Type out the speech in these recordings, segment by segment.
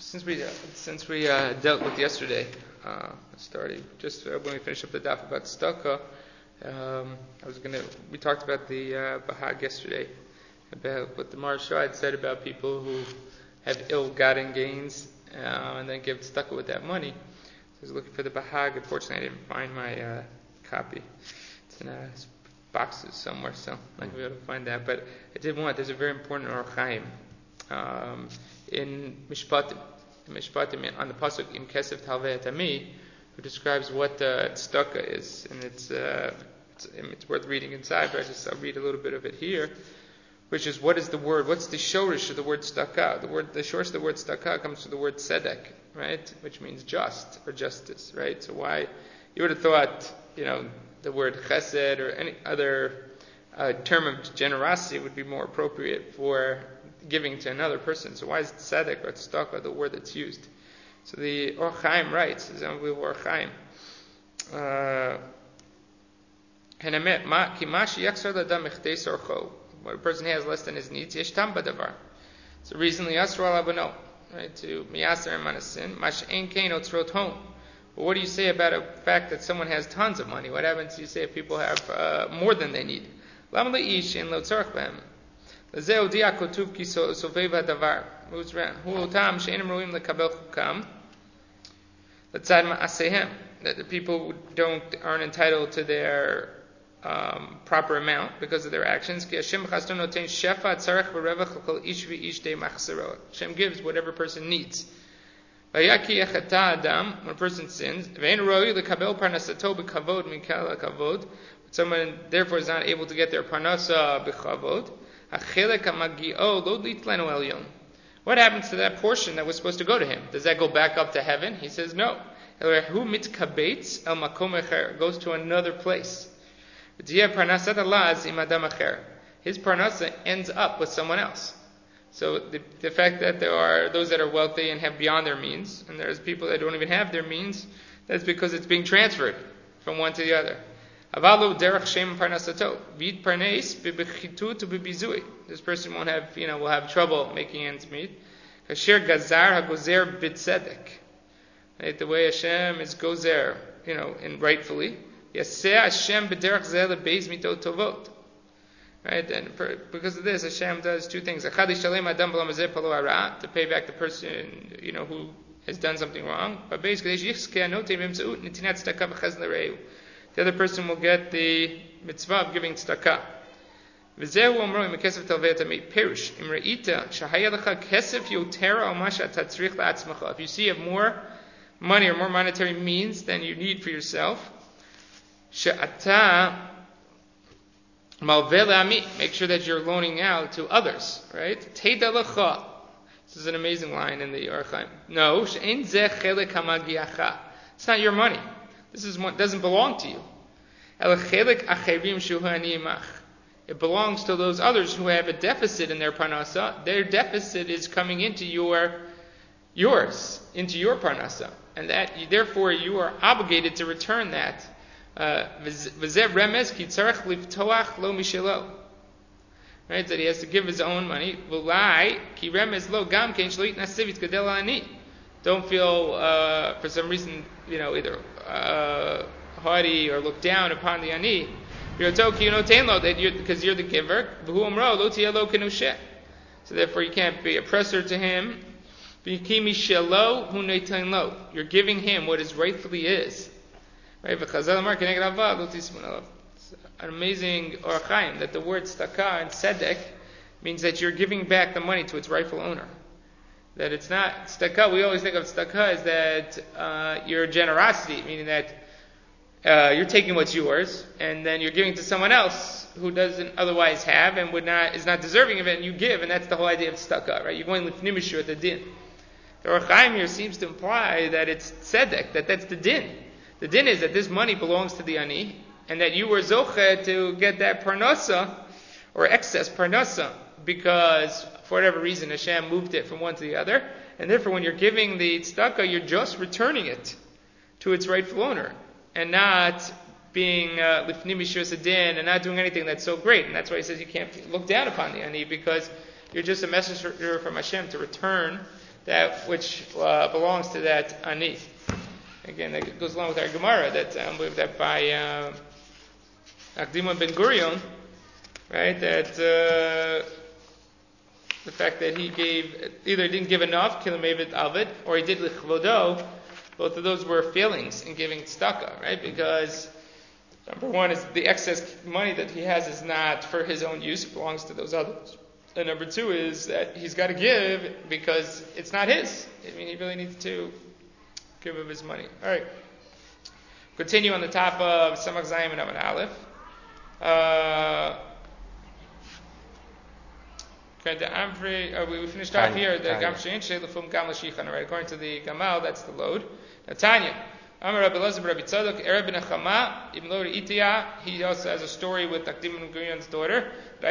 Since we dealt with yesterday, starting just when we finished up the daf about tzedakah, we talked about the Bahag yesterday, about what the Maharsha had said about people who have ill-gotten gains and then give tzedakah with that money. So I was looking for the Bahag. Unfortunately, I didn't find my copy. It's in boxes somewhere, so I'm not going to be able to find that. But I did want. There's a very important Orach Chaim in Mishpatim on the pasuk in Kesef Talvei Atami, who describes what tzedakah is, and it's worth reading inside. But I'll read a little bit of it here, which is what is the word? What's the shorish of the word tzedakah? The shorish of the word tzedakah comes from the word tzedek, right, which means just or justice, right? So why you would have thought, the word chesed or any other term of generosity would be more appropriate for giving to another person. So why is tzedek or tzedakah the word that's used? So the Orach Chaim writes, this is unbelievable Orach Chaim. What a person has less than his needs, yeshtam badavar. So recently, Yasra Abano, right, to miyaser manasin, mash ein kein otzrot home. But what do you say about a fact that someone has tons of money? What happens, you say, if people have more than they need? Lam leish ein lo tzarich behem. Lezeu dia kotuv ki sovev hadavar. Hu otam she'enim roim lekabel chukam. Letzad ma'asehem. That the people aren't entitled to their proper amount because of their actions. Hashem gives whatever person needs. When a person sins, someone therefore is not able to get their parnasa b'chavod, what happens to that portion that was supposed to go to him? Does that go back up to heaven? He says no. It goes to another place. His parnasa ends up with someone else. So the fact that there are those that are wealthy and have beyond their means, and there's people that don't even have their means, that's because it's being transferred from one to the other. This person will have trouble making ends meet. Right, the way Hashem is gozer, and rightfully. Right, and because of this, Hashem does two things: to pay back the person, who has done something wrong. But basically, the other person will get the mitzvah of giving tzedakah. If you see you have more money or more monetary means than you need for yourself, make sure that you're loaning out to others, right? This is an amazing line in the Orach Chaim. No, it's not your money. This is what doesn't belong to you. It belongs to those others who have a deficit in their parnasa. Their deficit is coming into yours, into your parnasa, and that therefore you are obligated to return that. Right, that he has to give his own money. Don't feel for some reason, either haughty or look down upon the ani. Because you're the giver. So therefore you can't be oppressor to him. You're giving him what is rightfully is. Right? It's an amazing Orach Chaim that the word tzedakah and tzedek means that you're giving back the money to its rightful owner. That it's not tzedakah. We always think of tzedakah as that your generosity, meaning that you're taking what's yours and then you're giving to someone else who doesn't otherwise have and is not deserving of it, and you give, and that's the whole idea of tzedakah, right? You're going lifnimishu at the din. The Orach Chaim here seems to imply that it's tzedek, that's the din. The din is that this money belongs to the ani, and that you were zoche to get that parnasa, or excess parnasa, because for whatever reason Hashem moved it from one to the other, and therefore when you're giving the tzedakah, you're just returning it to its rightful owner, and not being lifnim mishus adin, and not doing anything that's so great. And that's why he says you can't look down upon the ani, because you're just a messenger from Hashem to return that which belongs to that ani. Again, that goes along with our Gemara that believe that by Akdimon ben Gurion, right? That the fact that he either didn't give enough, kilomevet alvid, or he did lichvodo. Both of those were failings in giving tzedakah, right? Because number one is the excess money that he has is not for his own use; it belongs to those others. And number two is that he's got to give because it's not his. I mean, he really needs to give of his money. All right. Continue on the top of Samach Zayim and Amud Aleph. We finished off here the Gam Shein Sheilufum Gam L'Shichan. Right, according to the Gamal, that's the load. Now Tanya, Amar Rabbi Elazar Rabbi Tzadok Erev ben Chama Ibn Lod Itiyah. He also has a story with Akdim ben Gurion's daughter.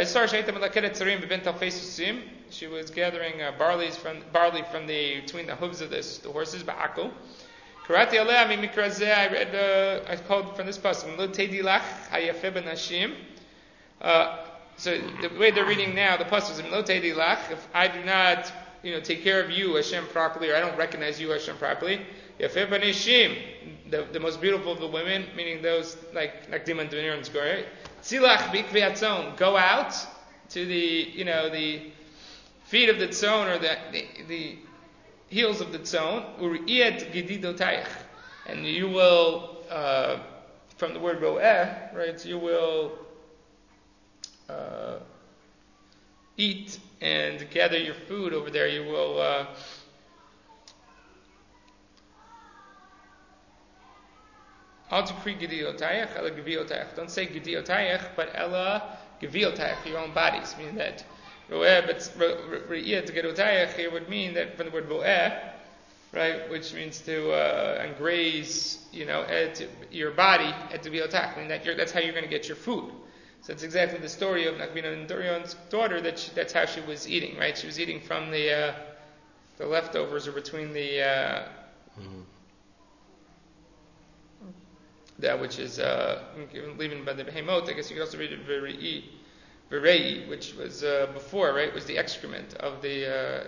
She was gathering barley from between the hooves of the horses. Ba'akul. Karati Aleh Mi Mikrazeh. I called from this pasuk. Lo Teidilach Hayafeh ben Hashim. So the way they're reading now, the pasuk is Lo Teidilach. If I do not, take care of you, Hashem, properly, or I don't recognize you, Hashem, properly. Yafeh ben Hashim, the most beautiful of the women, meaning those like Nakdim and Dunir's glory. Tzilach bikvi atzon, go out to the feet of the tzon, or the heels of the tzon, uri'et gididotayich, and you will, from the word ro'eh, right, you will eat and gather your food over there. You will don't say Gidiotayach, but Ella Giviotayach, your own bodies. Meaning that Re'eh to Gidiotayach here would mean that from the word Ro'eh, right, which means to engraze, your body at Giviotayach, meaning that's how you're going to get your food. So that's exactly the story of Nakbina and Durion's daughter. That's how she was eating, right? She was eating from the leftovers, or between the that which is leaving by the behemoth. I guess you could also read it virei, which was before, right? Was the excrement of the.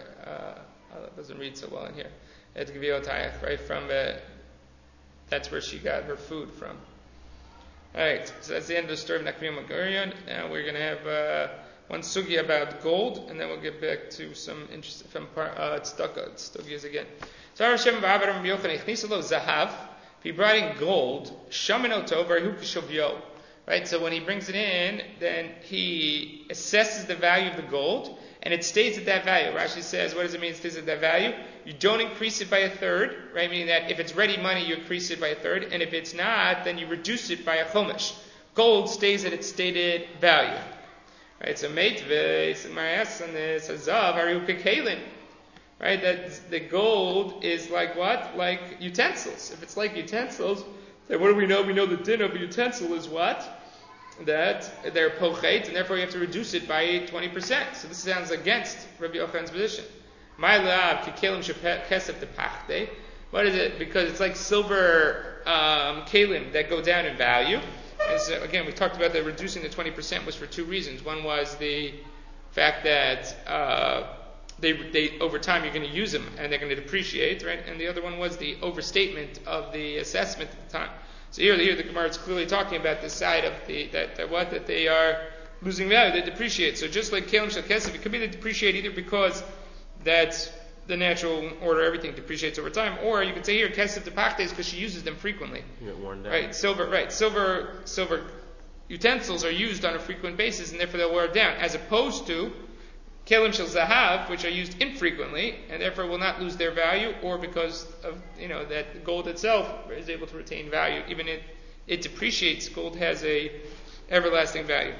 It doesn't read so well in here. Et Gviotayach, right? From that's where she got her food from. All right, so that's the end of the story of Nakbina Magurion. Now we're going to have one sugi about gold, and then we'll get back to some interesting from tzedakahs again. So Hashem v'Avraham Yochanan ichnisalo zahav. If he brought in gold, shaminoto v'arhukishovyo, right? So when he brings it in, then he assesses the value of the gold, and it stays at that value. Rashi says, what does it mean it stays at that value? You don't increase it by a third, right? Meaning that if it's ready money, you increase it by a third, and if it's not, then you reduce it by a chomesh. Gold stays at its stated value. Right? So meitveh, Samaras, and this hazav, arhukikalim. Right, that the gold is like what? Like utensils. If it's like utensils, then what do we know? We know the din of a utensil is what? That they're pochet, and therefore you have to reduce it by 20%. So this sounds against Rabbi Yochanan's position. My lab kikelim kesef tepachte. What is it? Because it's like silver kalim that go down in value. And so again, we talked about that reducing the 20% was for two reasons. One was the fact that they over time you're going to use them and they're going to depreciate, right? And the other one was the overstatement of the assessment at the time. So here the Gemara is clearly talking about the side of that they are losing value, they depreciate. So just like Kalim Shel Kesef, it could be they depreciate either because that's the natural order, everything depreciates over time, or you could say here Kesef Tepachtes because she uses them frequently. You get worn down. Right, silver utensils are used on a frequent basis and therefore they'll wear down, as opposed to Kelim Shel Zahav, which are used infrequently, and therefore will not lose their value, or because of, that the gold itself is able to retain value. Even it depreciates, gold has a everlasting value.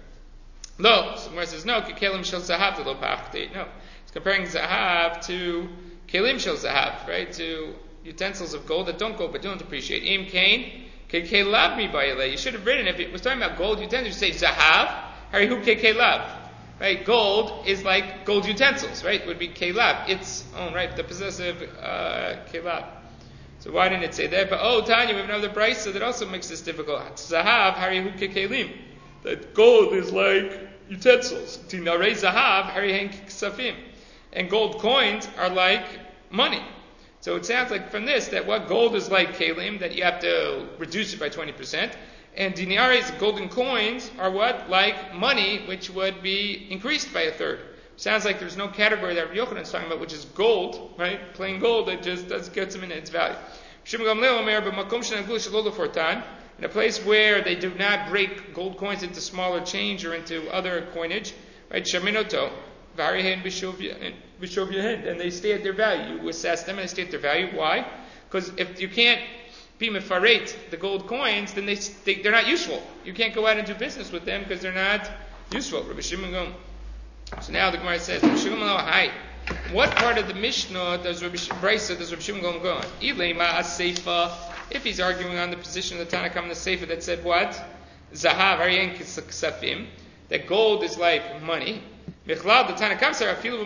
No, so Gemara says, no, Kelim Shel Zahav to lo pachte. No. It's comparing Zahav to Kelim Shel Zahav, right? To utensils of gold that don't go but don't depreciate. Im Kain, Kekelab mi bayale. You should have written, if it was talking about gold utensils, you say Zahav, Harihu Kekelab. Right, gold is like gold utensils, right? It would be kelab, its own, right? The possessive kelab. So why didn't it say that? But Tanya, we have another brisa that also makes this difficult. Zahav harihu kekelim. That gold is like utensils. Tinarei zahav harihen ksafim. And gold coins are like money. So it sounds like from this that what gold is like kalim, that you have to reduce it by 20%, and dinares, golden coins, are what? Like money, which would be increased by a third. Sounds like there's no category that Rabbi Yochanan is talking about, which is gold, right? Plain gold that just gets them in its value. In a place where they do not break gold coins into smaller change or into other coinage, right? Shaminoto, and they stay at their value. You assess them and they stay at their value. Why? Because if you can't be mefareit the gold coins, then they're not useful. You can't go out and do business with them because they're not useful. So now the Gemara says, what part of the Mishnah does Rabbi Shimon go on? If he's arguing on the position of the Tanna Kamma, the Sefer that said what? Zahav Aryen Kisafim, that gold is like money. Michlal, the Tanna Kamma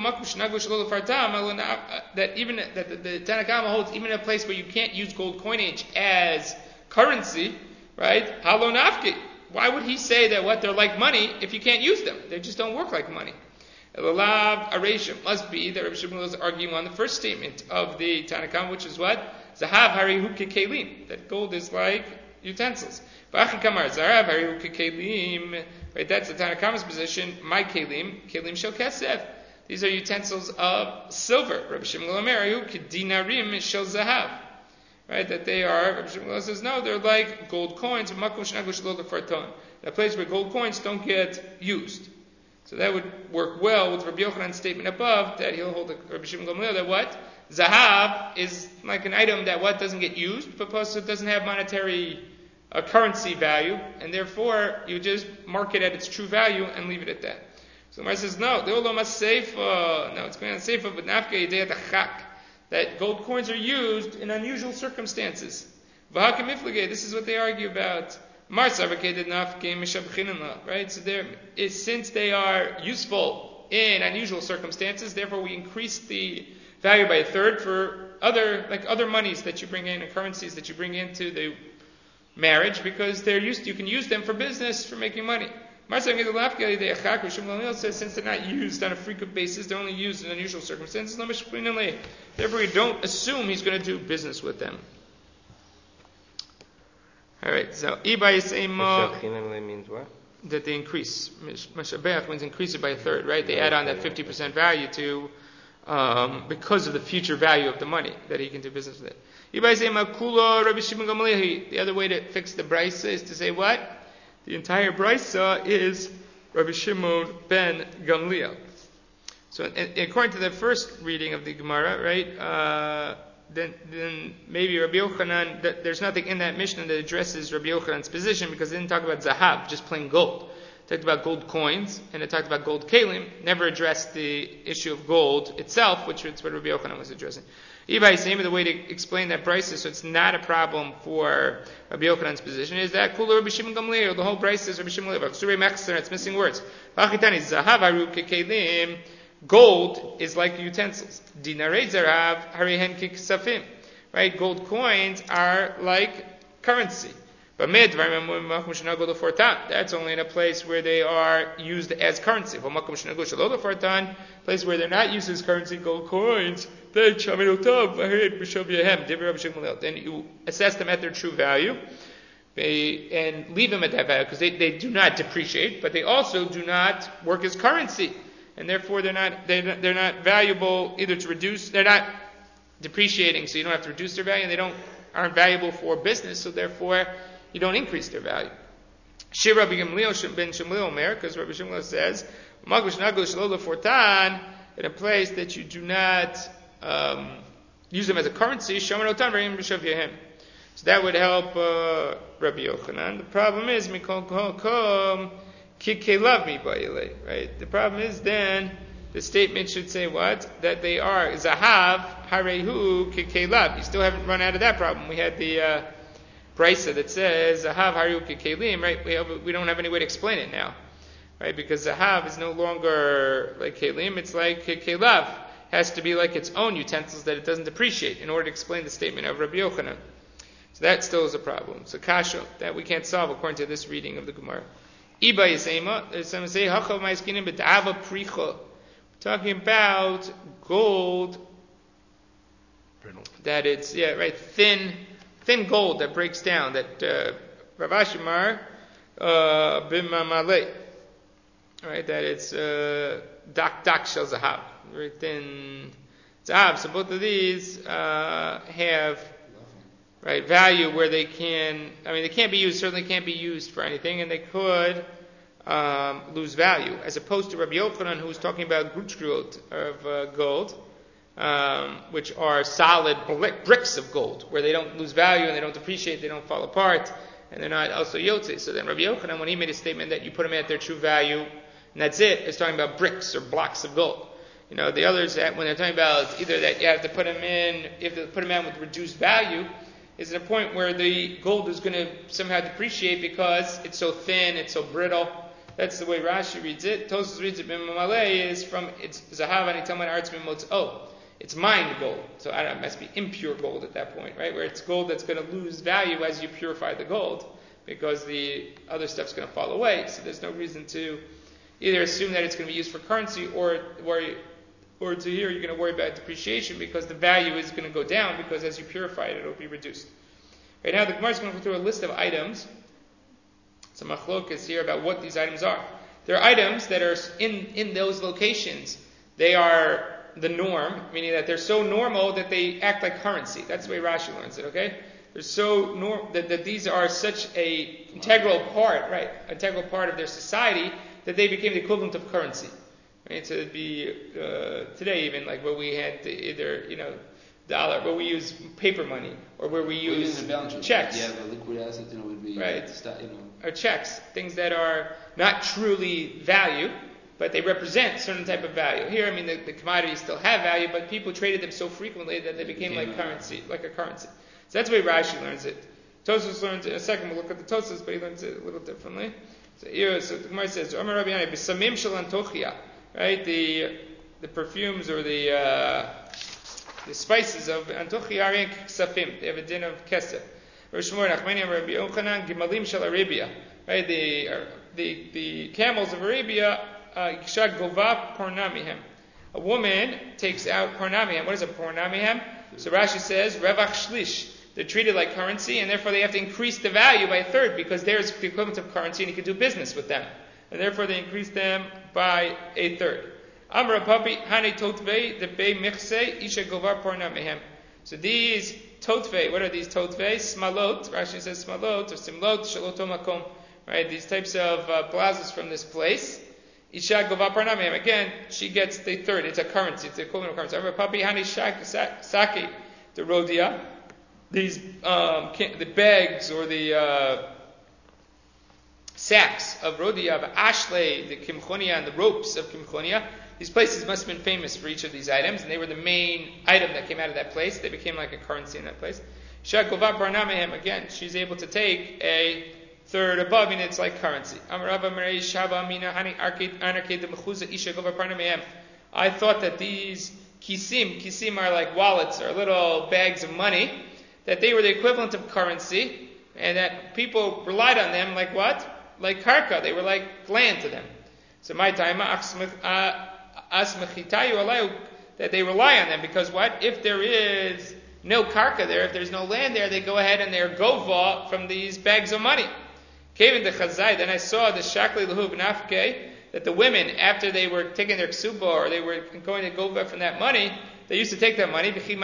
that even that the Tanna Kamma holds even in a place where you can't use gold coinage as currency, right? Halo nafki. Why would he say that what they're like money if you can't use them? They just don't work like money. Elalav Areshim must be that Rabbi Shimon is arguing on the first statement of the Tanna Kamma, which is what? Zahav harihu kekelim, that gold is like utensils. Ba'achin kamar zarav harihu kekelim, right? That's the Tanna Kamma's position. My kelim shel kesef. These are utensils of silver. Rabbi Shimon Omer harihu kedinarim shel zahav, right? That they are. Rabbi Shimon says no, they're like gold coins. Makom shnagush lo lefarton, a place where gold coins don't get used. So that would work well with Rabbi Yochanan's statement above that he'll hold Rabbi Shimon Gamliel that what? Zahav is like an item that what doesn't get used, but plus it doesn't have monetary currency value, and therefore you just mark it at its true value and leave it at that. So the Gemara says, no, the Olam Seifa, no, it's going on Seifa, but Nafka Yedei Chak, that gold coins are used in unusual circumstances. V'hakim Miflageh, this is what they argue about. Right? So since they are useful in unusual circumstances, therefore we increase the value by a third for other monies that you bring in and currencies that you bring into the marriage, because they're used. You can use them for business, for making money. Says since they're not used on a frequent basis, they're only used in unusual circumstances. Therefore, we don't assume he's going to do business with them. All right, so means what? That they increase. Mashabeach means increase it by a third, right? They add on that 50% value to because of the future value of the money that he can do business with it. The other way to fix the brisa is to say what? The entire brisa is Rabbi Shimon ben Gamliel. So according to the first reading of the Gemara, right? Then maybe Rabbi Yochanan, there's nothing in that Mishnah that addresses Rabbi Yochanan's position, because it didn't talk about zahav, just plain gold. It talked about gold coins, and it talked about gold kalim, never addressed the issue of gold itself, which is what Rabbi Yochanan was addressing. Ibai Same, the way to explain that brisa, so it's not a problem for Rabbi Yochanan's position, is that Kula Rabbi Shimon Gamliel, the whole brisa is Rabbi Shimon Gamliel. It's missing words. Zahav haru kekelim. Gold is like utensils. Dinarei zarav harihen kisafim. Right? Gold coins are like currency. But that's only in a place where they are used as currency. Place where they're not used as currency, gold coins, then you assess them at their true value and leave them at that value, because they do not depreciate, but they also do not work as currency. And therefore they're not valuable either to reduce, they're not depreciating, so you don't have to reduce their value, and they aren't valuable for business, so therefore you don't increase their value. Shir Rabbi Gamliel ben Shmuel Omer, because Rabbi Shmuel says, in a place that you do not use them as a currency, so that would help Rabbi Yochanan. The problem is, right? The problem is then the statement should say what? That they are zahav harehu kikelav. You still haven't run out of that problem. We had the brisa that says zahav harehu kikelim, right? We don't have any way to explain it now, right? Because zahav is no longer like kelim; it's like kikelav. Has to be like its own utensils that it doesn't depreciate in order to explain the statement of Rabbi Yochanan. So that still is a problem. So kasha that we can't solve according to this reading of the Gemara. Iba Yisema, there's some say, Hachav Maiskinim B'Dava Pricha. Talking about gold that it's thin gold that breaks down. That Rav Ashimar b'mamalei, right? That it's dak shel zahav, very thin zahav. So both of these have value where they can't be used. Certainly can't be used for anything, and they could lose value, as opposed to Rabbi Yochanan, who was talking about grutschgrot of gold, which are solid bricks of gold, where they don't lose value and they don't depreciate, they don't fall apart, and they're not also yotze. So then Rabbi Yochanan, when he made a statement that you put them at their true value, and that's it, is talking about bricks or blocks of gold. The others, that when they're talking about either that you have to put them in with reduced value, is at a point where the gold is going to somehow depreciate because it's so thin, it's so brittle. That's the way Rashi reads it. Tosfos reads it, B'mamalei is from, it's Zahav and Itaman Arts Mimotz. It's mined gold. So I don't know, it must be impure gold at that point, right? Where it's gold that's going to lose value as you purify the gold, because the other stuff's going to fall away. So there's no reason to either assume that it's going to be used for currency or to here you're going to worry about depreciation, because the value is going to go down, because as you purify it, it'll be reduced. Right now the Gemara is going to go through a list of items. Some machlokas here about what these items are. There are items that are in those locations. They are the norm, meaning that they're so normal that they act like currency. That's the way Rashi learns it, okay? They're so normal that these are such a integral part of their society, that they became the equivalent of currency. Right? So it'd be today even, like where we had either dollar, where we use paper money, or where we use checks. Yeah, the liquid asset, would be right. Or checks, things that are not truly value, but they represent certain type of value. Here, the commodities still have value, but people traded them so frequently that they became like currency, like a currency. So that's the way Rashi learns it. Tosfos learns it in a second. We'll look at the Tosfos, but he learns it a little differently. So the Gemara says, "Amar Rabbi Yanai b'samim shel antochia," right? The perfumes or the spices of antochia are in ksafim. They have a din of kesef. Rosh Hashanah, Nachmani, Rabbi Yochanan, Gimalim shel Arabia, right? The camels of Arabia. Isha gova pornamihem. A woman takes out pornamihem. What is a pornamihem? So Rashi says, revach shlish. They're treated like currency, and therefore they have to increase the value by a third, because there's the equivalent of currency, and you can do business with them. And therefore they increase them by a third. Amra papi hane totvei the bei michse isha gova pornamihem. So these totvei, what are these totvei? Smalot. Rashi says smalot or simlot shaloto makom. Right? These types of blouses from this place. Isha gova parnamihem. Again, she gets the third. It's a currency. It's the equivalent of currency. Papi hani sake the rodia. These the bags or the sacks of rodia, of ashle, the kimchonia, and the ropes of kimchonia. These places must have been famous for each of these items, and they were the main item that came out of that place. They became like a currency in that place. Isha gova parnamihem. Again, she's able to take a third above, and it's like currency. I thought that these kisim are like wallets or little bags of money, that they were the equivalent of currency, and that people relied on them like what? Like karka. They were like land to them. So my time, that they rely on them, because what? If there is no karka there, if there's no land there, they go ahead and they're gova from these bags of money. Kevin the Chazai, then I saw the Shakli Lahu B'nafke, that the women, after they were taking their ksuba, or they were going to go back from that money, they used to take that money, that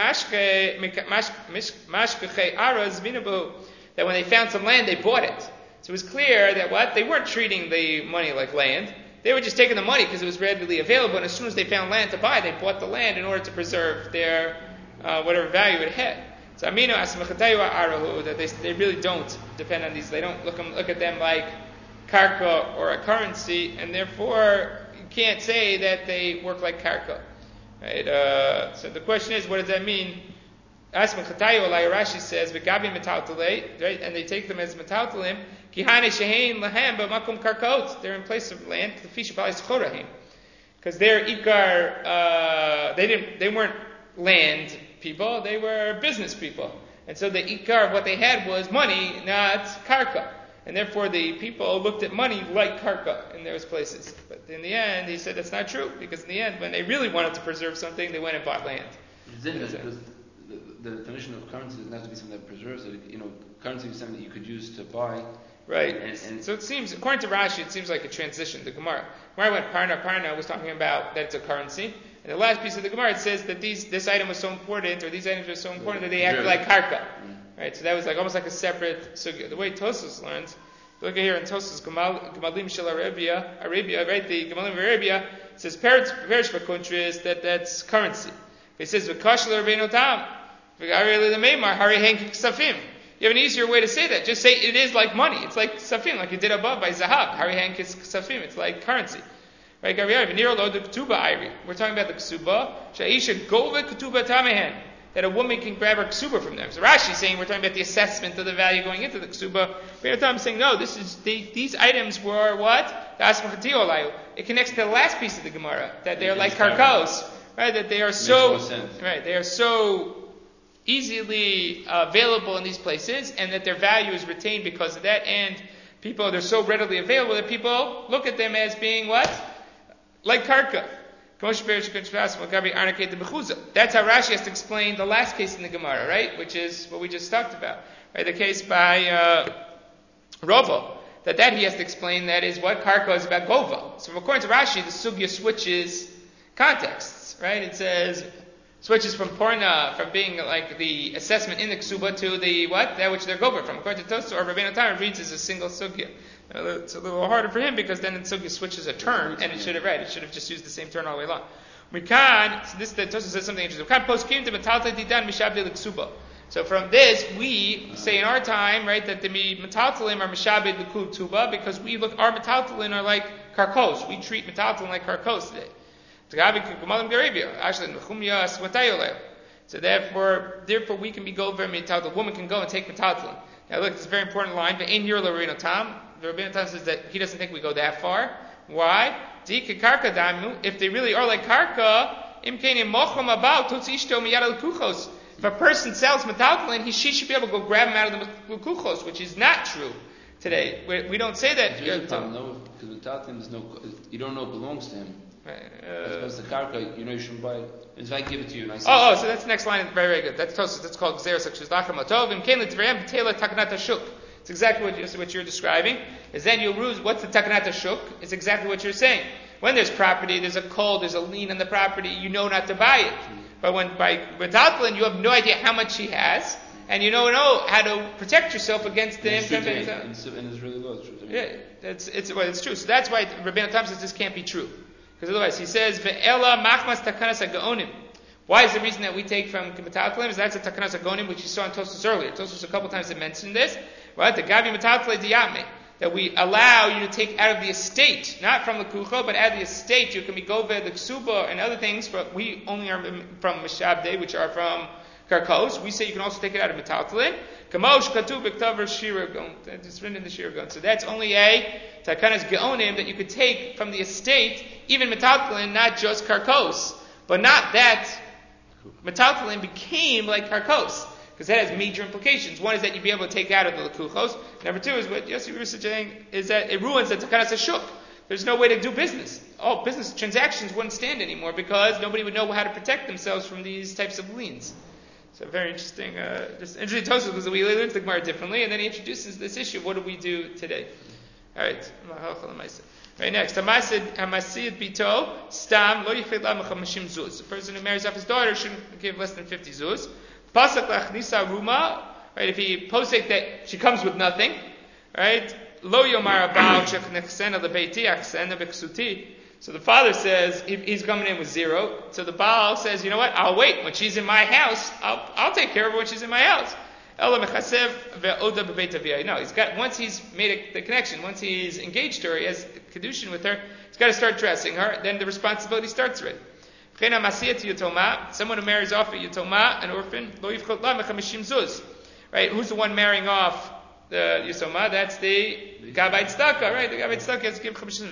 when they found some land, they bought it. So it was clear that what? They weren't treating the money like land. They were just taking the money because it was readily available, and as soon as they found land to buy, they bought the land in order to preserve their whatever value it had. So Amino Asmachatayu Arahu, that they really don't depend on these. They don't look at them like karka or a currency, and therefore you can't say that they work like karka. Right? So the question is, what does that mean? Asmachatayu Rashi says V'gabi metaltalei, right? And they take them as metaltalim. Kihane shehein lahem b'makom karkaot. They're in place of land. Because their ikar, they weren't land people, they were business people. And so the ikar of what they had was money, not karka. And therefore the people looked at money like karka in those places. But in the end, he said that's not true, because in the end, when they really wanted to preserve something, they went and bought land. the definition of currency doesn't have to be something that preserves it. Currency is something that you could use to buy. Right. And so it seems, according to Rashi, it seems like a transition. The Gemara went Parna was talking about that it's a currency. And the last piece of the Gemara, it says that this item was so important, or these items were so important that they acted like karka. Right. So that was almost like a separate sugya. The way Tosfos learns, look at here in Tosfos Gemalim Shel Arabia, right? The Gemalim of Arabia says perish v'kuntris that's currency. It says v'kashel Rabbeinu Tam v'garei lemeimar hari henk ksafim. You have an easier way to say that. Just say it is like money. It's like ksafim, like you did above by zahab. Hari henk is ksafim. It's like currency. Right? We're talking about the ksuba. Sha'isha gova ketuba tamehen. That a woman can grab her ksuba from them. So Rashi is saying we're talking about the assessment of the value going into the ksuba. Rabbeinu Tam is saying no. These items were what? It connects to the last piece of the Gemara that they are like karkos. Right, that they are they are so easily available in these places, and that their value is retained because of that. And they're so readily available that people look at them as being what, like karka. That's how Rashi has to explain the last case in the Gemara, right, which is what we just talked about, right? The case by Robo. That he has to explain that is what karka is about gova. So according to Rashi, the sugya switches contexts. Right, it says switches from being like the assessment in the ksuba to the that which they're gover from. According to Tosfos, or Rabbeinu Tam reads as a single sugya. It's a little harder for him because then the sugya switches a turn, and it should have just used the same turn all the way along. The Tosfos says something interesting. So from this, we say in our time, right, that the metaltalim are mishabed l'kul tuba because our metaltalim are like karkos. We treat metaltalim like karkos today. So therefore we can be go very metaltal. The woman can go and take metaltal. Now look, it's a very important line. But in your Rabbeinu Tam, the Rabbeinu Tam says that he doesn't think we go that far. Why? If they really are like karka, if a person sells metaltal, she should be able to go grab him out of the lukuchos, which is not true today. We don't say that. Because metaltal you don't know it belongs to him. As opposed to karka, you shouldn't buy it. If I give it to you and I say... so that's the next line. Very, very good. That's called Gzeres HaKshuz Matov. It's exactly what you're describing. Is then you'll lose what's the Takanat HaShuk. It's exactly what you're saying. When there's property, there's a there's a lien on the property, you know not to buy it. But when by Metaltalin, you have no idea how much he has, and you don't know how to protect yourself against him. And it's really low. It's true. So that's why Rabbeinu Tam says this can't be true. Because otherwise, he says, "Ve'ela machmas takanas hagaonim." Why is the reason that we take from metaltalim? Is that's a takanas hagaonim, which you saw in Tosfos earlier. Tosfos a couple times had mentioned this. Right? The gavi metaltalei diyame, that we allow you to take out of the estate, not from the kucho, but out of the estate. You can be gove the ksuba and other things. But we only are from mishabde, which are from karkos. We say you can also take it out of metaltalin. Kamosh katu b'ktaver shiragon. It's written in the shiragon. So that's only a takanas geonim that you could take from the estate, even metaltalin, not just karkos. But not that metaltalin became like karkos, because that has major implications. One is that you'd be able to take out of the lekuchos. Number two is what Yossi was saying, is that it ruins the takanas hashuk. There's no way to do business. All business transactions wouldn't stand anymore because nobody would know how to protect themselves from these types of liens. So very interesting, just interesting Tosfos, because we learned the Gemara differently, and then he introduces this issue. What do we do today? All right. Right next, Hamasid Bito Stam Lo Yifid La Mechamashim Zuz. The person who marries off his daughter shouldn't give less than 50 zuz. Pasak Lachnisa Ruma. Right, if he posek that she comes with nothing, right? Lo Yomar Abal Shechnechsena LeBeiti Achsena B'Ksuti. So the father says he's coming in with zero. So the Baal says, you know what? I'll wait. When she's in my house, I'll take care of her when she's in my house. No, he's got, once he's made the connection, once he's engaged her, he has kedushin with her, he's got to start dressing her, then the responsibility starts already. Someone who marries off a yitoma, an orphan, right? Who's the one marrying off the yitoma? That's the Gabbai Tzedakah, right? The Gabbai Tzedakah has to give 50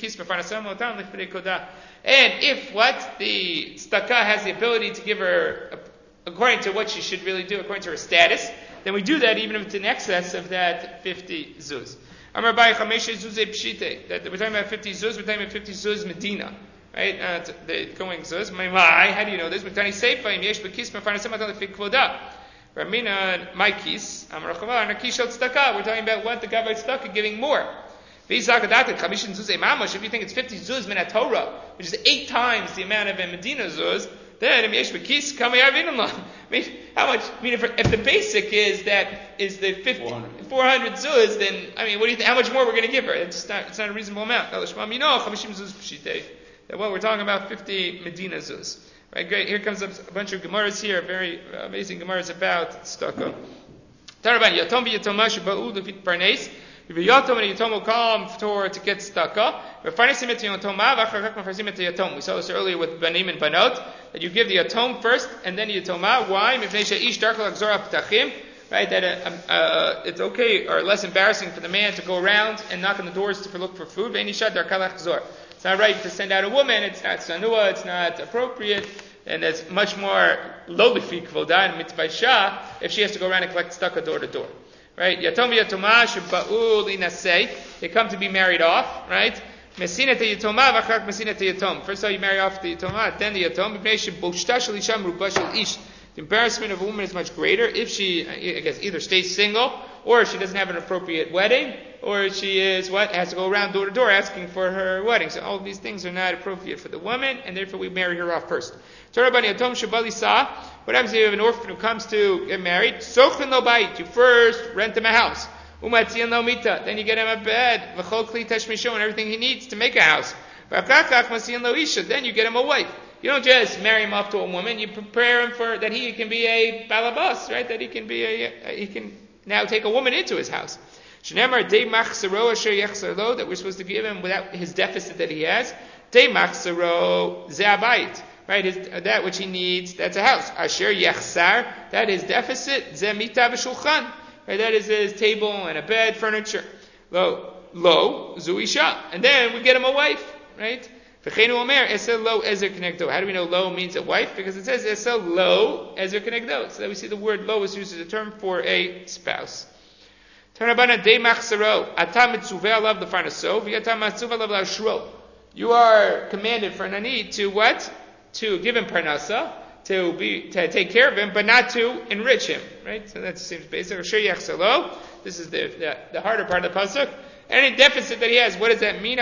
zuz. And if the tzedakah has the ability to give her according to what she should really do, according to her status, then we do that even if it's in excess of that 50 zuz. That we're talking about 50 zuz, we're talking about 50 zuz Medina. right? The going zuz. How do you know this? M'tani seifa im yesh b'kis mefarnasim atal lefi kvoda. Ramina my kis amrachava and a kishot tzedakah. We're talking about what the gavai tzedakah giving more. If you think it's 50 zuz min Torah, which is 8 times the amount of a Medina zuz, then I mean, how much? I mean, if the basic is the 400 zuz, then I mean, what do you think? How much more we're going to give her? It's not a reasonable amount. That what we're talking about 50 Medina zuz. Right? Great. Here comes a bunch of gemaras here, very amazing gemaras about tzedakah. If a yatom and a yatom will come to get tzedakah, we saw this earlier with banim and banot, that you give the yatom first and then the yatoma. Why? Right? That it's okay or less embarrassing for the man to go around and knock on the doors to look for food. It's not right to send out a woman. It's not sanua. It's not appropriate. And it's much more lo lefi kvoda and mitzvah shah if she has to go around and collect tzedakah door to door. Right? Yatom v'yatoma sheba'u linasei. They come to be married off, right? Mesina yatoma v'achak mesina yatom. First of all, you marry off the yatoma, then the yatom. The embarrassment of a woman is much greater if she, I guess, either stays single, or if she doesn't have an appropriate wedding, or she is has to go around door to door asking for her wedding. So all of these things are not appropriate for the woman, and therefore we marry her off first. What happens if you have an orphan who comes to get married? You first rent him a house. Then you get him a bed, and everything he needs to make a house. Then you get him a wife. You don't just marry him off to a woman. You prepare him for that he can be a balabas, right? That he can he can now take a woman into his house. That we're supposed to give him without his deficit that he has. Right, that which he needs, that's a house. Asher yachsar, that is deficit. Zemita v'shulchan, right, that is his table and a bed, furniture. Lo zuisha, and then we get him a wife, right? V'cheinu omer esel lo ezer kenegdo. How do we know lo means a wife? Because it says esel lo ezer kenegdo. So that we see the word lo is used as a term for a spouse. Tarabana de machsaro atam mitzuveh alav lefarnaso v'yatam mitzuveh alav la'ashro. You are commanded for an ani to what? To give him parnasa, to take care of him, but not to enrich him, right? So that seems basic. This is the harder part of the pasuk. Any deficit that he has, what does that mean?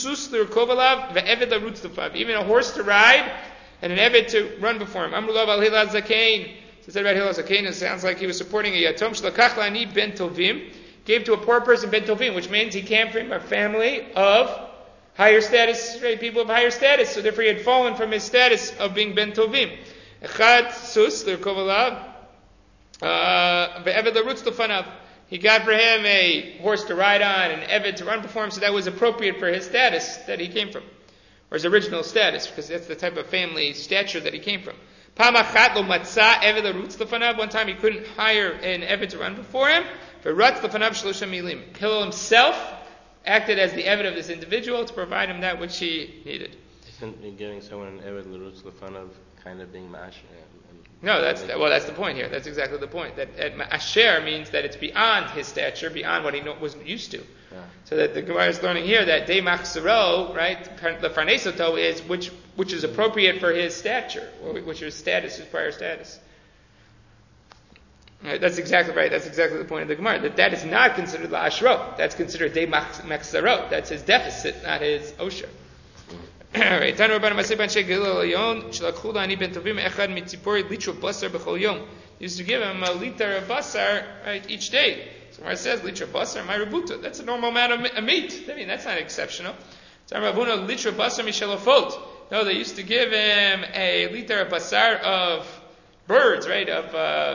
Even a horse to ride and an eved to run before him. Amrulav al Hilal Zakein. So said about Hilal Zakein, it sounds like he was supporting a yatom. Shlakach lani ben tovim, gave to a poor person ben tovim, which means he came from a family of higher status, right? People of higher status, so therefore he had fallen from his status of being ben tovim. Echad sus l'kovalav ve'eved l'rutz l'fanav. He got for him a horse to ride on and eved to run before him, so that was appropriate for his status that he came from, or his original status, because that's the type of family stature that he came from. Pamachat lo matzah eved l'rutz l'fanav. One time he couldn't hire an eved to run before him. Ve'rutz l'fanav shlosha milim. Hillel himself acted as the eved of this individual to provide him that which he needed. Isn't giving someone an eved l'rutz l'fanav kind of being ma'asher? No, that's the point here. That's exactly the point. That ma'asher means that it's beyond his stature, beyond what he wasn't used to. Yeah. So that the Gemara is learning here that de machsaro, right, the farnesoto is which is appropriate for his stature, or which is status, his prior status. Right, that's exactly right. That's exactly the point of the Gemara. That is not considered la'ashro. That's considered de machsaro. That's his deficit, not his osher. Right. Tanu Rabban Masei ben Shegil Elyon shlakhu la'ani ben tovim echad mitzipori litra basar b'chol yom. Used to give him a liter of basar, right, each day. So where it says litra basar my rebuta. That's a normal amount of meat. I mean, that's not exceptional. Tanu Rabuna litra basar mishalafot. No, they used to give him a liter of basar of birds, right, of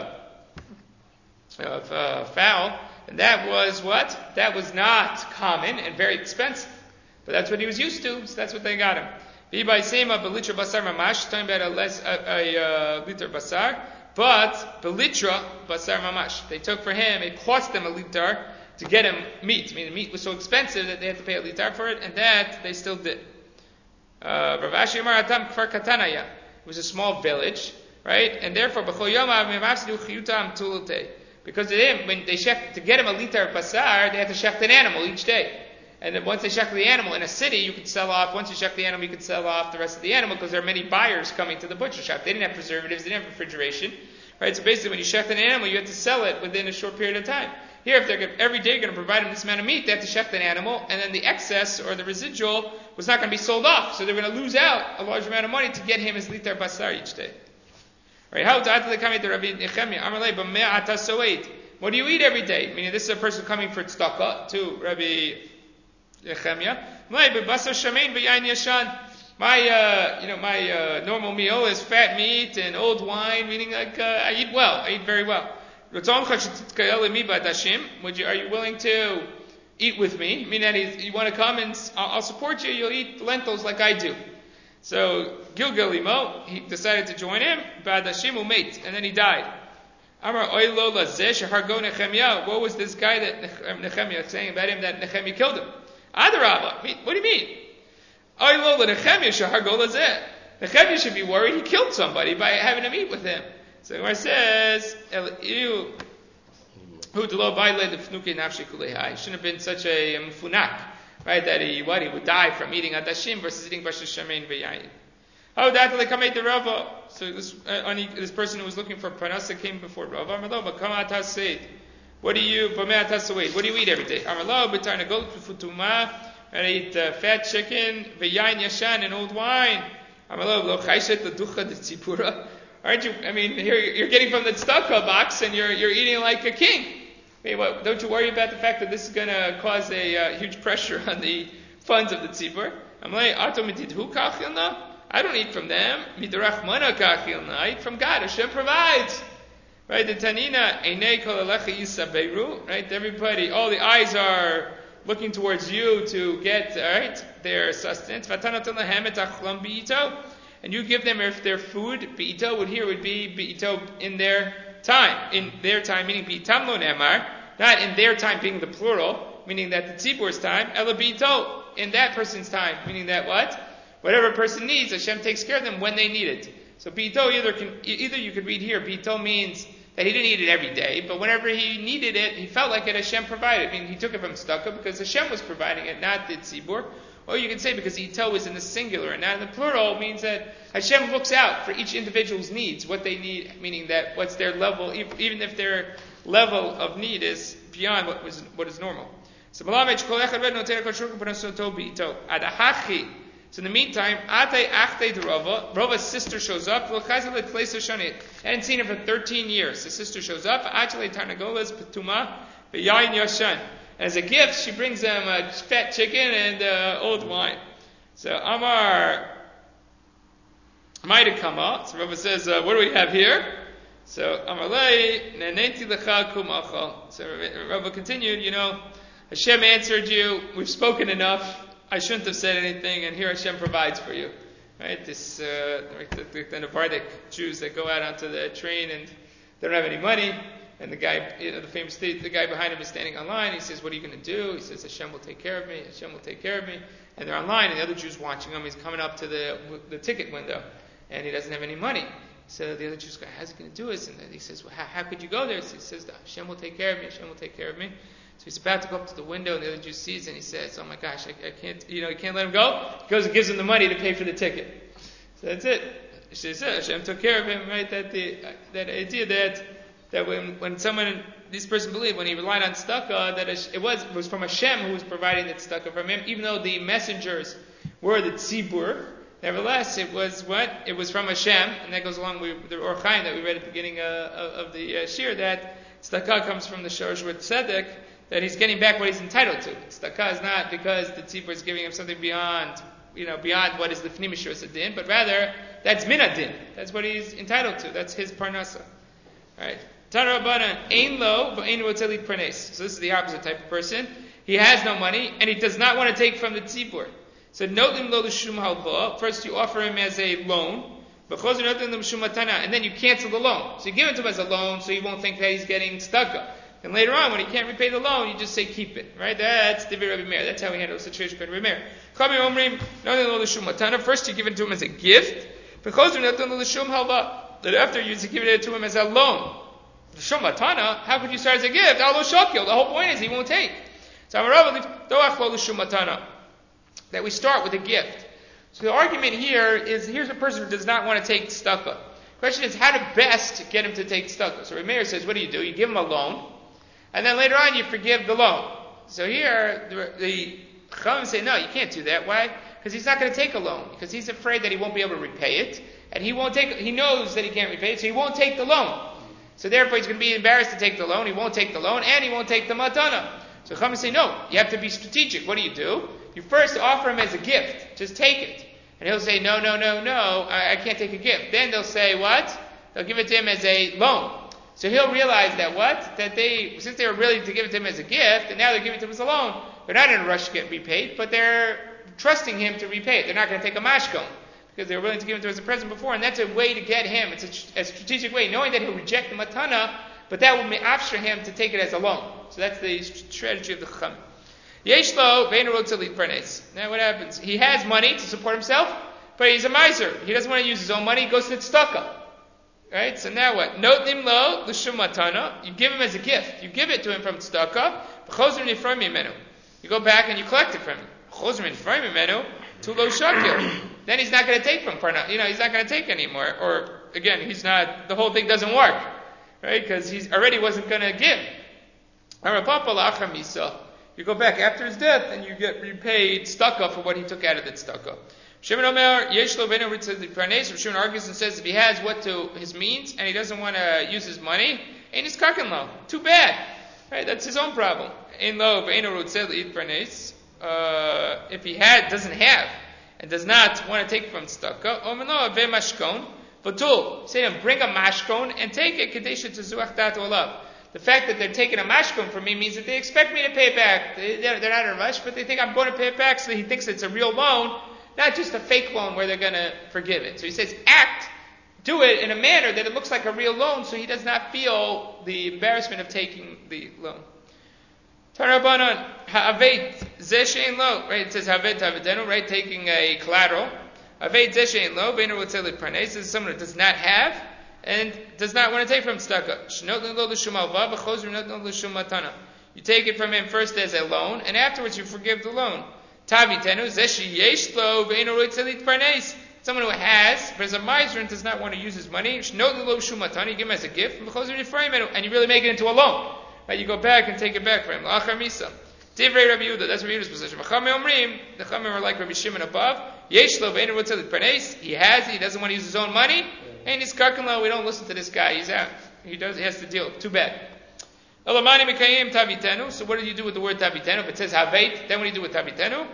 fowl, and that was what? That was not common and very expensive. But that's what he was used to, so that's what they got him. V'ibay sema belitra basar mamash, talking about a liter basar, but belitra basar mamash. They took for him, it cost them a liter to get him meat. I mean, the meat was so expensive that they had to pay a liter for it, and that they still did. Rav Ashi Amar Atam Kfar Katanaya. It was a small village, right? And therefore, b'chol yom ha'mimafsidu chiyutam tulutei. Because to them, when they to get him a liter of basar, they had to shecht an animal each day. And then once they shekel the animal in a city, you could sell off. Once you shekel the animal, you could sell off the rest of the animal because there are many buyers coming to the butcher shop. They didn't have preservatives. They didn't have refrigeration. Right? So basically, when you shekel an animal, you have to sell it within a short period of time. Here, if they're every day going to provide them this amount of meat, they have to shekel an animal, and then the excess or the residual was not going to be sold off. So they're going to lose out a large amount of money to get him his litar basar each day. Right? How what do you eat every day? Meaning, this is a person coming for tzedakah to Rabbi Nechemia. My normal meal is fat meat and old wine. Meaning, like I eat well. I eat very well. Are you willing to eat with me? Meaning, you want to come and I'll support you. You'll eat lentils like I do. So Gilgal Imo, he decided to join him. Bad Hashem umeit, and then he died. Amar Oilo Lazeh Shahargo Nechemia. What was this guy that Nechemia saying about him that Nechemia killed him? Adarabba. What do you mean? Oilo Nechemia Shahargo Lazeh. Nechemia should be worried he killed somebody by having to meet with him. So the Gemara says, "Who shouldn't have been such a mfunak, right? That he would die from eating adashim versus eating bashar shamein v'yayin." How that they come at the Rava? So this person who was looking for parnasa came before Rava. Amarlo, b'kama ataseit. What do you eat every day? Amarlo, b'tarna goat b'futuma, and I eat fat chicken, v'yayin yashan, and old wine. Amarlo, lo chayshet l'ducha d'tzipura. Aren't you? I mean, here you're getting from the tzedakah box, and you're eating like a king. I mean, don't you worry about the fact that this is going to cause a huge pressure on the funds of the tzibur? I don't eat from them. I eat from God. Hashem provides. Right? The Tanina, right? Everybody, all the eyes are looking towards you to get their sustenance. And you give them their food. Be'ito would be be'ito in their time. In their time, meaning be'itam lo ne'amar. Not in their time being the plural, meaning that the tzibur's time. Ela be'ito, in that person's time. Meaning that what? Whatever a person needs, Hashem takes care of them when they need it. So be'ito either you could read here, be'ito means that he didn't eat it every day, but whenever he needed it, he felt like it, Hashem provided. I mean, he took it from tzedakah because Hashem was providing it, not the tzibur. Or you can say because ito is in the singular and not in the plural, means that Hashem looks out for each individual's needs, what they need, meaning that what's their level, even if their level of need is beyond what is normal. So in the meantime, Rava's sister shows up. I hadn't seen her for 13 years. The sister shows up. As a gift, she brings them a fat chicken and old wine. So Amar might have come out. So Rava says, what do we have here? So Amalei nenenti lecha kumacha. So Rava continued, Hashem answered you. We've spoken enough. I shouldn't have said anything, and here Hashem provides for you. Right? This the Navardic Jews that go out onto the train and they don't have any money. And the guy, the guy behind him is standing online. He says, "What are you going to do?" He says, "Hashem will take care of me. Hashem will take care of me." And they're online, and the other Jew's watching him. He's coming up to the ticket window, and he doesn't have any money. So the other Jew's guy, "How's he going to do this?" And he says, "Well, how could you go there?" So he says, "Hashem will take care of me. Hashem will take care of me." So he's about to go up to the window, and the other Jew sees, and he says, "Oh my gosh, I can't, he can't let him go." He goes and gives him the money to pay for the ticket. So that's it. She said, Hashem took care of him, right? That idea that when this person believed, when he relied on tzedakah, that it was from Hashem who was providing the tzedakah from him, even though the messengers were the tzibur. Nevertheless, it was from Hashem, and that goes along with the Or Chaim that we read at the beginning of the shir, that tzedakah comes from the shorosh with tzedek, that he's getting back what he's entitled to. Tzedakah is not because the tzibur is giving him something beyond what is the fnimi shus adin, but rather that's min adin. That's what he's entitled to. That's his parnasa. All right. Tana Rabbanan ein lo v'ein rotzeh litparnes. So this is the opposite type of person. He has no money and he does not want to take from the tzibur. So notim lo l'shum halva. First you offer him as a loan, and then you cancel the loan. So you give it to him as a loan, so he won't think that he's getting tzedakah. And later on, when he can't repay the loan, you just say keep it. Right? That's Divrei Rabbi Meir. That's how we handle the situation with Rabbi Meir. First you give it to him as a gift. That after you give it to him as a loan. How could you start as a gift? The whole point is he won't take. So doach lo l'shum matana, that we start with a gift. So the argument here is, here's a person who does not want to take tzedakah. Question is, how to best get him to take tzedakah. So Rameir says, what do? You give him a loan, and then later on you forgive the loan. So here, the Chachamim say, no, you can't do that. Why? Because he's not going to take a loan, because he's afraid that he won't be able to repay it, and he knows that he can't repay it, so he won't take the loan. So therefore he's going to be embarrassed to take the loan, he won't take the loan, and he won't take the matana. So Chachamim say, no, you have to be strategic. What do? You first offer him as a gift. Just take it. And he'll say, no, I can't take a gift. Then they'll say, what? They'll give it to him as a loan. So he'll realize that what? That since they were willing to give it to him as a gift, and now they're giving it to him as a loan, they're not in a rush to get repaid, but they're trusting him to repay it. They're not going to take a mashkon, because they were willing to give it to him as a present before, and that's a way to get him. It's a strategic way, knowing that he'll reject the matana, but that will after him to take it as a loan. So that's the strategy of the Chacham. Yeshlo ve'eino rotze litparnes. Now what happens? He has money to support himself, but he's a miser. He doesn't want to use his own money. He goes to tzedakah. Right? So now what? Notnim lo l'shum matana. You give him as a gift. You give it to him from tzedakah. B'chozrim nifroim mimenu. You go back and you collect it from him. B'chozrim nifroim mimenu to lo shakil. Then he's not going to take from parna. He's not going to take anymore. Or again, he's not. The whole thing doesn't work, right? Because he already wasn't going to give. You go back after his death and you get repaid tzedakah for what he took out of the tzedakah. Shimon Omer, Yeshlo ve'eino rotze litparnes. Shimon argues and says if he has what to his means and he doesn't want to use his money, ain't his kaken lo. Too bad. Right? That's his own problem. Ein lo ve'eino rotze litparnes. If he doesn't have, and does not want to take from tzedakah, Omer lo ve mashkon, batul. Say to him, bring a mashkon and take it, kadesha tezuach dat olav. The fact that they're taking a mashkon from me means that they expect me to pay it back. They're not in a rush, but they think I'm going to pay it back, so he thinks it's a real loan, not just a fake loan where they're going to forgive it. So he says, do it in a manner that it looks like a real loan, so he does not feel the embarrassment of taking the loan. Tarabanan, ha'avet zeshein lo, right? It says ha'avet ha'avedenu, right? Taking a collateral. Ha'avet zeshein lo, ve'eino rotze litparnes. This is someone who does not have and does not want to take from tzedakah. You take it from him first as a loan, and afterwards you forgive the loan. Someone who has, but is a miser and does not want to use his money, you give him as a gift, and you really make it into a loan. Right? You go back and take it back from him. That's Rabbi Yehuda's position. The Chachamim are like Rabbi Shimon above. He has it, he doesn't want to use his own money. And he's karkan, we don't listen to this guy. He's out. He has to deal. Too bad. So what do you do with the word tavitenu? If it says havet, then what do you do with tavitenu?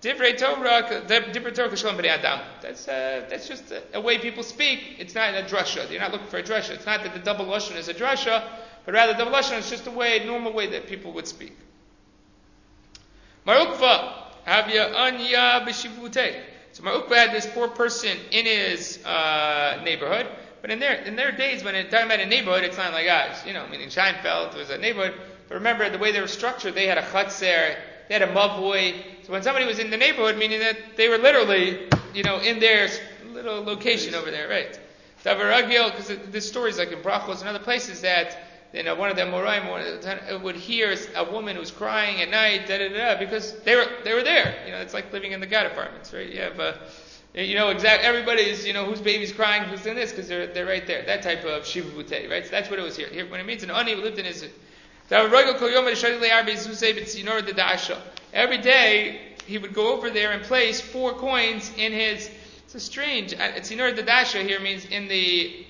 That's just a way people speak. It's not a drasha. You're not looking for a drasha. It's not that the double lashon is a drasha, but rather double lashon is just a normal way that people would speak. Marukva havya anya b'shivutei. So Marukva had this poor person in his neighborhood, but in their days, when they're talking about a neighborhood, it's not like ours. Meaning Scheinfeld was a neighborhood. But remember, the way they were structured, they had a chatzer, they had a mavoi. So when somebody was in the neighborhood, meaning that they were literally, in their little location over there, right? Davaragil, because the stories like in Brachos and other places that one of the Moraim would hear a woman who's crying at night, because they were there. It's like living in the God apartments, right? You have, everybody's, whose baby's crying, who's doing this, because they're right there. That type of shivutei, right? So that's what it was here. Here, when it means an ani lived in his. Every day he would go over there and place 4 coins in his. It's a strange. Tzinor Dadasha here means in the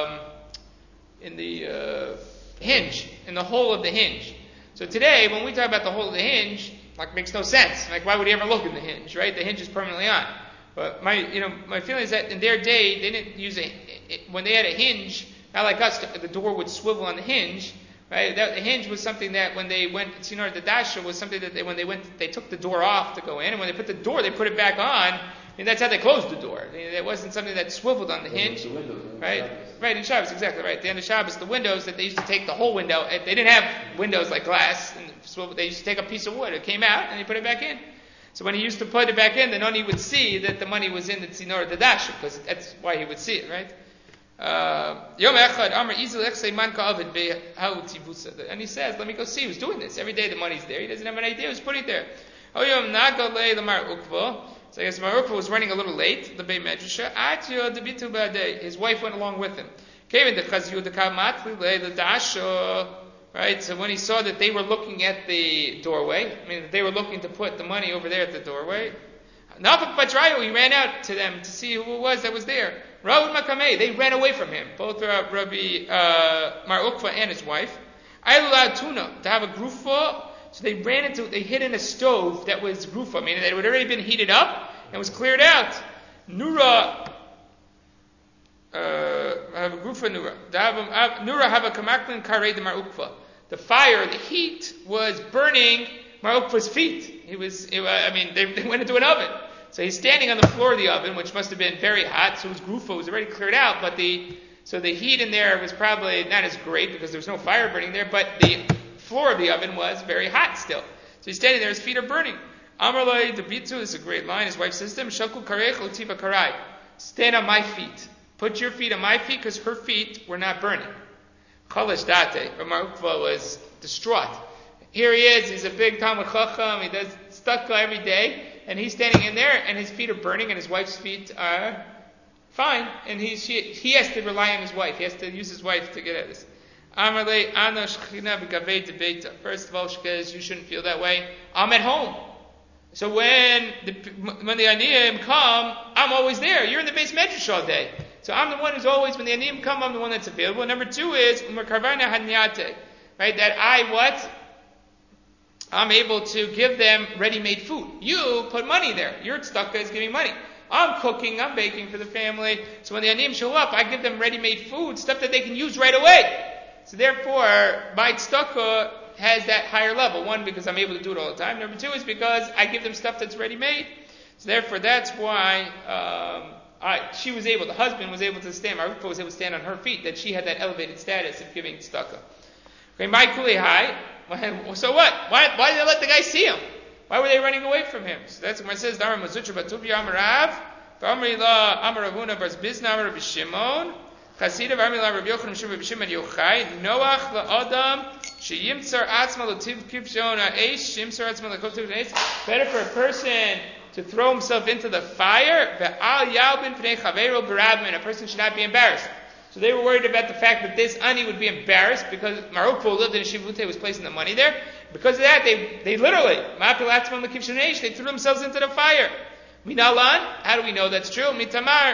hinge, in the hole of the hinge. So today, when we talk about the hole of the hinge, makes no sense. Why would he ever look in the hinge, right? The hinge is permanently on. But my feeling is that in their day, they didn't use when they had a hinge, not like us, the door would swivel on the hinge, right? The hinge was something that when they went, Tzinor Dadasha was something that they took the door off to go in, and when they put the door, they put it back on. That's how they closed the door. It wasn't something that swiveled on the hinge. The windows, right? Right, in Shabbos, exactly right. At the end of Shabbos, the windows that they used to take the whole window, they didn't have windows like glass, and swivel, they used to take a piece of wood. It came out, and they put it back in. So when he used to put it back in, then only would see that the money was in the Tzinor Dadash, because that's why he would see it, right? And he says, let me go see who's doing this. Every day the money's there. He doesn't have an idea who's putting it there. So I guess Mar Ukva was running a little late, the Beit Medrash. His wife went along with him. Right, so when he saw that they were looking at the doorway, they were looking to put the money over there at the doorway, he ran out to them to see who it was that was there. They ran away from him, both Rabbi Mar Ukva and his wife. I allowed Tuna to have a grufa, so they hid in a stove that was grufa, meaning that it had already been heated up and was cleared out. Nura have a grufa Nura. Nura have a kamaklin karei de Mar Ukva. The fire, the heat was burning Mar Ukva's feet. They went into an oven. So he's standing on the floor of the oven, which must have been very hot. So his grufa was already cleared out, but the heat in there was probably not as great because there was no fire burning there, but the floor of the oven was very hot still. So he's standing there, his feet are burning. Amarlai Debitu, this is a great line. His wife says to him, Shaku karech otiva karai. Stand on my feet. Put your feet on my feet because her feet were not burning. Chalash date. Mar Ukva was distraught. Here he is, he's a big Talmud Chacham, he does stucco every day, and he's standing in there, and his feet are burning, and his wife's feet are fine, and he has to rely on his wife. He has to use his wife to get at this. First of all, because you shouldn't feel that way. I'm at home. So when the Aniyim come, I'm always there. You're in the base medrash all day. So I'm the one who's always, when the Aniyim come, I'm the one that's available. Number two is, right, that I'm able to give them ready-made food. You put money there. Your tzedakah is giving money. I'm cooking, I'm baking for the family. So when the Aniyim show up, I give them ready-made food, stuff that they can use right away. So therefore, my tzedakah has that higher level. One, because I'm able to do it all the time. Number two is because I give them stuff that's ready-made. So therefore, that's why she was able, the husband was able to stand, Mar Ukva was able to stand on her feet, that she had that elevated status of giving tzedakah. So what? Why did they let the guy see him? Why were they running away from him? So that's what it says. Dara Mazutra Batubia Amarav, Amri La Amaravuna Bas Bizna Amar Bishimon, Chasida Amri La Rabbi Yochanan Shimon Bishimon Yochai, Noach La Adam, Sheyimtzar Atzma Lativ Kipshona Eish, Shimtzar Atzma Lakotiv Eish. Better for a person to throw himself into the fire, Ve'al Yalbin Pnei Chaveiro Barabman, a person should not be embarrassed. So they were worried about the fact that this ani would be embarrassed because Mar Ukva, who lived in Shivute, was placing the money there. Because of that, they literally, they threw themselves into the fire. Minalan, how do we know that's true? Mitamar,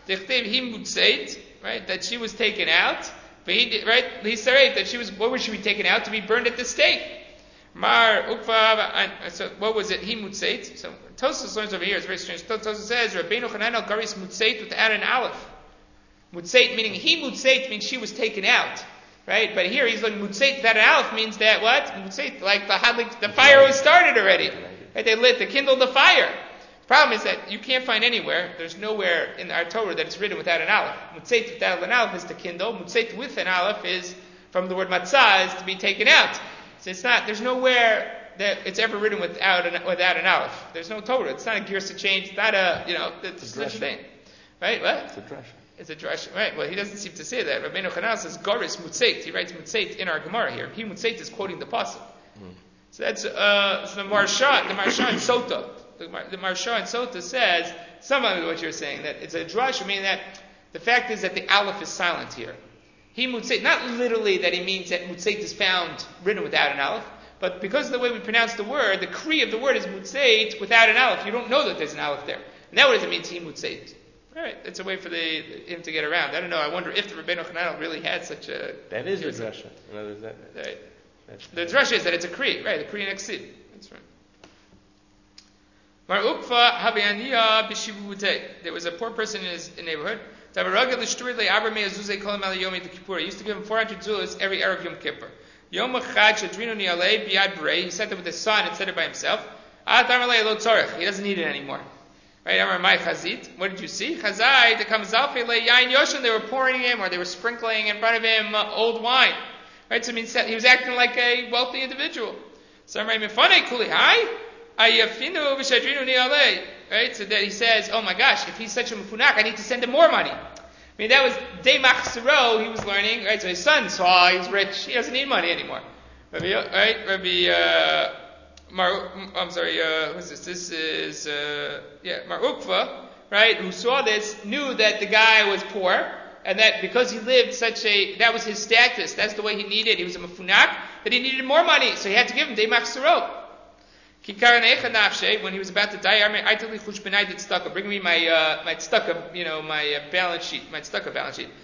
right, that she was taken out. Right, that she was, what was she taken out? To be burned at the stake. Mar Ukva, so what was it? He mutzeit. So Tosfos learns over here, it's very strange. Tosfos says, Rabbeinu Chananel garis mutzeit without an aleph. Mutzeit meaning he mutzeit means she was taken out, right? But here he's like mutzeit without an aleph means that what? Mutzeit, like the fire was started already. Right? They kindled the fire. The problem is that you can't find anywhere, there's nowhere in our Torah that it's written without an aleph. Mutzeit without an aleph is to kindle. Mutzeit with an aleph is, from the word matzah, is to be taken out. So there's nowhere that it's ever written without an aleph. There's no Torah. It's not a gears to change. It's not it's such a thing. Right? What? It's a drasha. It's a drasha. Right. Well, he doesn't seem to say that. Rabbeinu Chananel says, Goris Mutzeit. He writes Mutzeit in our Gemara here. He Mutzeit is quoting the pasuk. So that's the Marsha and Sota. The Marsha and Sota says, something of what you're saying, that it's a drasha, meaning that the fact is that the aleph is silent here. He Mutzeit, not literally that he means that Mutzeit is found written without an aleph, but because of the way we pronounce the word, the kri of the word is Mutzeit without an aleph. You don't know that there's an aleph there. And that what it means, he Mutzeit. All right, it's a way for him to get around. I don't know. I wonder if the Rabbeinu Chananel really had such a... That is the drasha. Right. The drasha is that it's a kri, right? The kri and exid. That's right. Mar Ukva havianiya b'shivute. There was a poor person in his neighborhood. He used to give him 400 zuz every Erev Yom Kippur. He said that with his son and said it by himself. He doesn't need it anymore. Right? What did you see? They were pouring him or they were sprinkling in front of him old wine. Right? So it means he was acting like a wealthy individual. So right? So that he says, oh my gosh, if he's such a mufunak, I need to send him more money. I mean, that was Dei Machzero he was learning, right? So his son saw he's rich, he doesn't need money anymore. Rabbi I'm sorry, who's this? This is, Mar Ukva, right, who saw this, knew that the guy was poor, and that because he lived that was his status, that's the way he needed, he was a mafunak, that he needed more money, so he had to give him Deimach Sarot. When he was about to die, I told him, bring me my tzedakah, my balance sheet, my tzedakah balance sheet.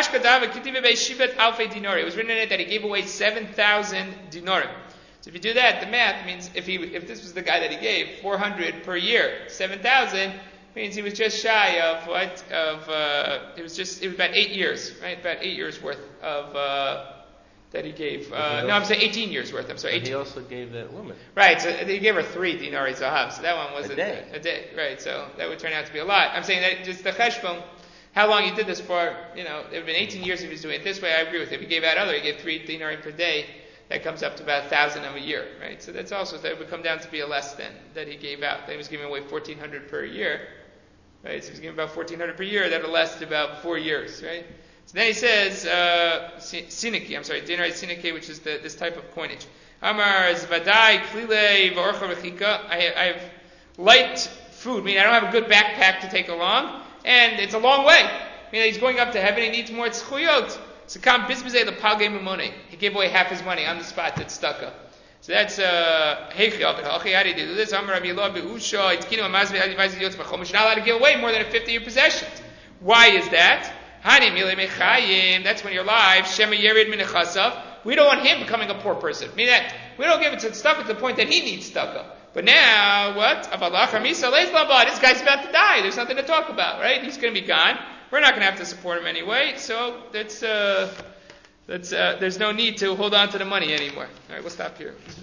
It was written in it that he gave away 7,000 dinarim. So if you do that, the math means if this was the guy that he gave 400 per year, 7,000 means he was just shy of what? It was about 8 years, right? About 8 years worth of that he gave. I'm saying 18 years worth. I'm sorry. 18. He also gave that woman. Right, so he gave her 3 dinari zahav. So that one was a day. A day, right? So that would turn out to be a lot. I'm saying that just the cheshbon, how long he did this for? It would have been 18 years if he was doing it this way. I agree with him. If he gave out he gave 3 dinari per day. That comes up to about 1,000 of a year, right? So that's also that would come down to be a less than that he gave out. That he was giving away 1,400 per year, right? So he was giving about 1,400 per year. That'll last about 4 years, right? So then he says, siniki, dinar siniki, which is this type of coinage. Amar zvadai klile v'orcha v'chika. I have light food, meaning I don't have a good backpack to take along, and it's a long way. Meaning he's going up to heaven, he needs more tzchuyot. So kam bizbezei lepalgei mumone. He gave away half his money on the spot to tzedakah. So that's heichel. How do you do this? Amar Rav beusha. It's kinu amazve adivayz yotz b'chomish. Not allowed to give away more than a 50-year possession. Why is that? That's when you're alive. Shema yerid min nechasav. We don't want him becoming a poor person. Meaning that we don't give it to tzedakah to the point that he needs tzedakah. But now, what? This guy's about to die. There's nothing to talk about, right? He's going to be gone. We're not going to have to support him anyway. So there's no need to hold on to the money anymore. All right, we'll stop here.